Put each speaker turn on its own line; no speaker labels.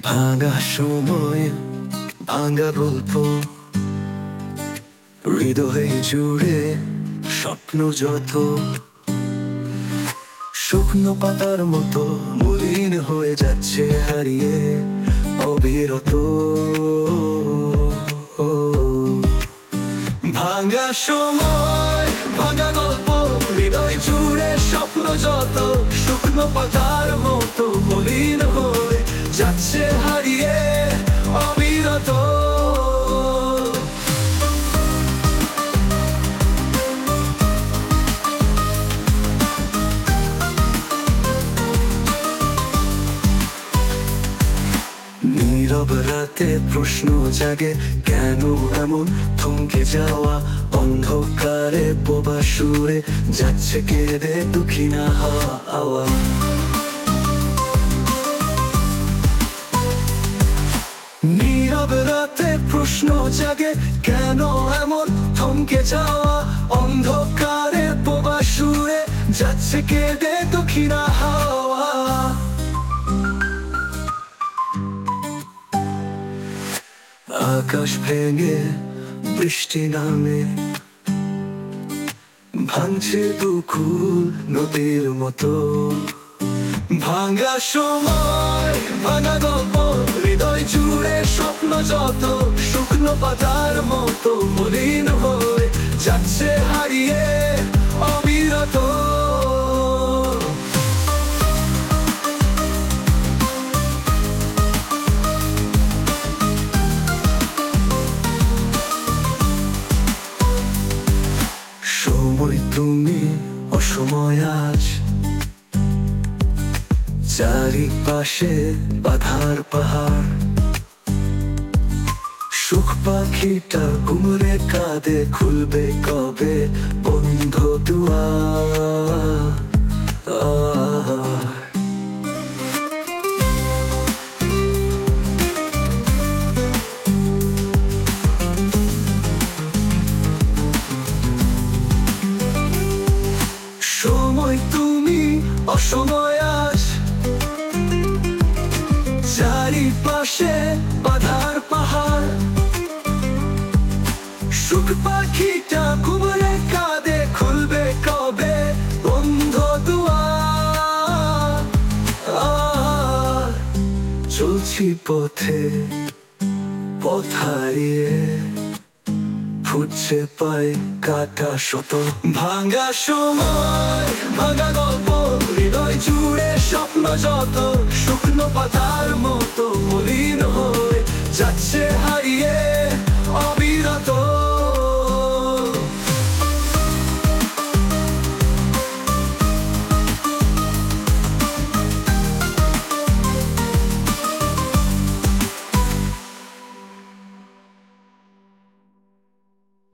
ভাঙা সময়, ভাঙা গল্প, হৃদয়ে জুড়ে স্বপ্ন যত, শুকনো পাতার মতো মলিন হয়ে যাচ্ছে হারিয়ে অবিরত। ভাঙা সময়, ভাঙা গল্প, হৃদয় জুড়ে স্বপ্ন যত, শুকনো পাতার মতো মলিন হয়ে যাচ্ছে হারিয়ে অবিরত। নীরব রাতে প্রশ্ন জাগে, কেন এমন থমকে যাওয়া? অন্ধকারে বোবা সুরে যাচ্ছে কেঁদে দুঃখী না হাওয়া। নীরব রাতে প্রশ্ন জাগে, কেন এমন থমকে যাওয়া? অন্ধকারে বোবা সুরে যাচ্ছে কেঁদে দুঃখী না হাওয়া। আকাশ ভেঙে বৃষ্টি নামে, ভাঙছে দুকুল নদীর মতো। ভাঙা সময়, ভাঙা গল্প, হৃদয় জুড়ে স্বপ্ন যত, শুকনো পাতার মতো মলিন হয়ে যাচ্ছে হারিয়ে অবিরত। সময় তুমি, অসময় আজ, চারিপাশে বাধার পাহাড়। সুখ পাখিটা ঘুমরে কাঁদে, খুলবে কবে বন্ধ দুয়ার? সময় তুমি, অসময় আজ, চারিপাশে বাধার পাহাড়। সুখ পাখিটা ঘুমরে কাঁদে, খুলবে কবে বন্ধ দুয়ার? চলছি পথে পথ হারিয়ে, ফুটছে পায় কাটা শত। ভাঙা সময়, ভাঙা গল্প, হৃদয় জুড়ে স্বপ্ন যত, শুকনো পাতার মতো মলিন হয়ে যাচ্ছে হারিয়ে অবিরত।